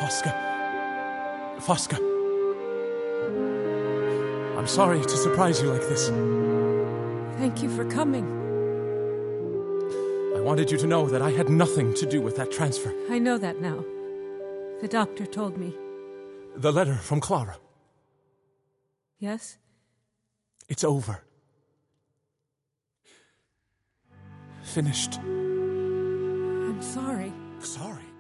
Fosca. I'm sorry to surprise you like this. Thank you for coming. I wanted you to know that I had nothing to do with that transfer. I know that now. The doctor told me. The letter from Clara. Yes? It's over. Finished. I'm sorry. Sorry?